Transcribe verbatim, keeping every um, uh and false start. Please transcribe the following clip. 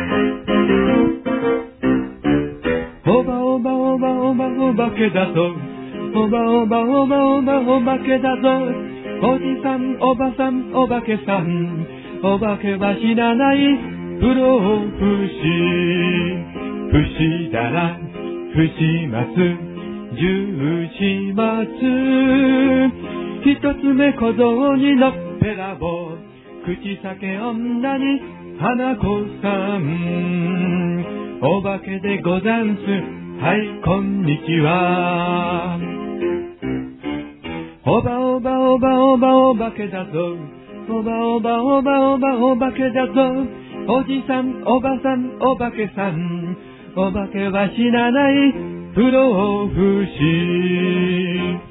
おばおばおばおばおばけだぞ、おばおばおばおばおばけだぞ、おじさんおばさんおばけさん、おばけは知らない不老不死、不死だら不死ます十四松、一つ目小僧にのっぺらぼう、口裂け女に花子さん、お化けでござんす、はいこんにちは。おばおばおばおばお化けだぞ、おばおばおばおばお化けだぞ、おじさんおばさんお化けさん、お化けは死なない不老不死。